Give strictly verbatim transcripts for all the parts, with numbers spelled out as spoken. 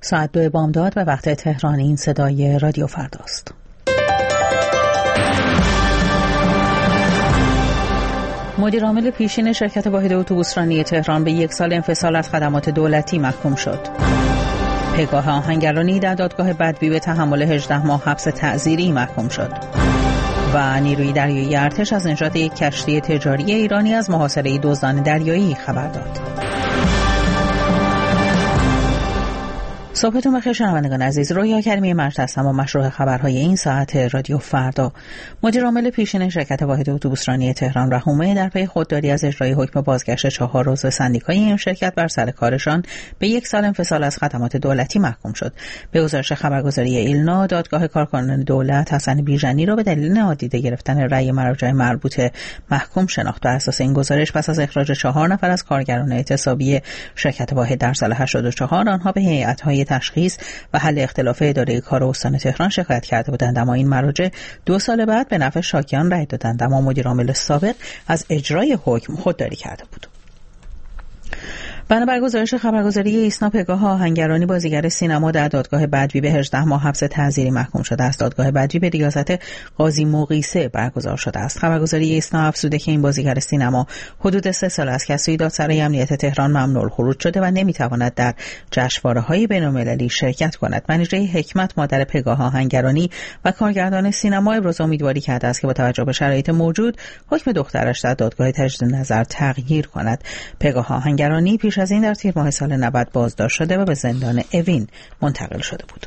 ساعت دو بامداد به وقت تهران. این صدای رادیو فرداست. مدیر عامل پیشین شرکت واحد اتوبوسرانی تهران به یک سال انفصال از خدمات دولتی محکوم شد. پگاه آهنگرانی در دادگاه بدوی به تحمل هجده ماه حبس تعزیری محکوم شد. و نیروی دریایی ارتش از نجات یک کشتی تجاری ایرانی از محاصره دزدان دریایی خبر داد. صبحتون بخیر شنوندگان عزیز. رویا کریمی مرج هستم با مشروع خبرهای این ساعت رادیو فردا. مدیر عامل پیشین شرکت واحد اتوبوسرانی تهران رحومه در پی خودداری از اجرای حکم بازگشت چهار عضو سندیکای این شرکت بر سر کارشان به یک سال انفصال از خدمات دولتی محکوم شد. به گزارش خبرگزاری ایلنا، دادگاه کارکنان دولت حسن بیژنی را به دلیل نادیده گرفتن رأی مراجع مربوطه محکوم شناخت. بر اساس این گزارش پس از اخراج چهار نفر از کارگران اعتصابی شرکت واحد در سال هشتاد و چهار، آنها به هیئت‌های تشخیص و حل اختلاف اداره کار استان تهران شکایت کرده بودند، اما این مراجع دو سال بعد به نفع شاکیان رأی دادند، اما مدیر عامل سابق از اجرای حکم خودداری کرده بود. بنا بر گزارش خبرگزاری ایسنا، پگاه آهنگرانی بازیگر سینما در دادگاه بدوی به هجده ماه حبس تعزیری محکوم شده است. دادگاه بدوی به ریاست قاضی مقیسه برگزار شده است. خبرگزاری ایسنا افزوده که این بازیگر سینما حدود سه سال از کسری دادسرای امنیت تهران ممنوع الخروج شده و نمیتواند در جشنواره‌های بین‌المللی شرکت کند. منیژه حکمت، مادر پگاه آهنگرانی و کارگردان سینما، ابراز امیدواری کرده است که با توجه به شرایط موجود حکم دخترش در دادگاه تجدید نظر تغییر کند. پگاه آهنگرانی پیش از این در تیر ماه سال نود بازداشت شده و به زندان اوین منتقل شده بود.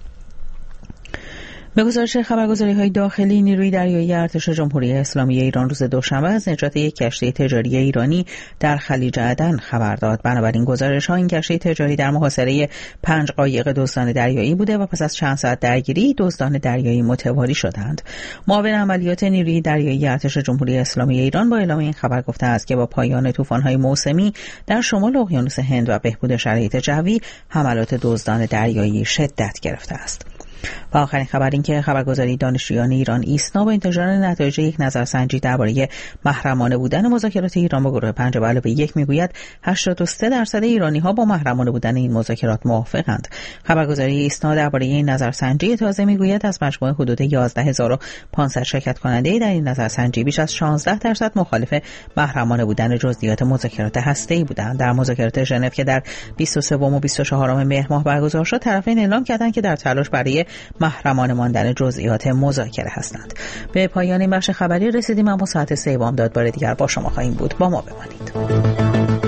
به گزارش خبرگزاری‌های داخلی، نیروی دریایی ارتش جمهوری اسلامی ایران روز دوشنبه از نجات یک کشتی تجاری ایرانی در خلیج عدن خبر داد. بنابراین گزارش‌ها این کشتی تجاری در محاصره پنج قایق دزدان دریایی بوده و پس از چند ساعت درگیری دزدان دریایی متواری شدند. معاون عملیات نیروی دریایی ارتش جمهوری اسلامی ایران با اعلام این خبر گفته است که با پایان طوفان‌های موسمی در شمال اقیانوس هند و بهبود شرایط جوی، حملات دزدان دریایی شدت گرفته است. و آخرین خبر این که خبرگزاری دانشجویان ایران ایسنا با انتشار نتایج یک نظرسنجی درباره محرمانه بودن مذاکرات ایران با گروه پنج به علاوه یک میگوید هشتاد و سه درصد ایرانی‌ها با محرمانه بودن این مذاکرات موافقند. خبرگزاری ایسنا درباره این نظرسنجی تازه میگوید از مجموع حدود یازده هزار و پانصد شرکت کننده در این نظرسنجی بیش از شانزده درصد مخالف محرمانه بودن جزئیات مذاکرات هسته‌ای بودند. در مذاکرات ژنو که در بیست و سوم و بیست و چهارم مهر ماه برگزار شد، طرفین اعلام کردند که در تلاش برای محرمانه ماندن جزئیات مذاکره هستند. به پایان این بخش خبری رسیدیم، اما ساعت سه بامداد بار دیگر با شما خواهیم بود. با ما بمانید.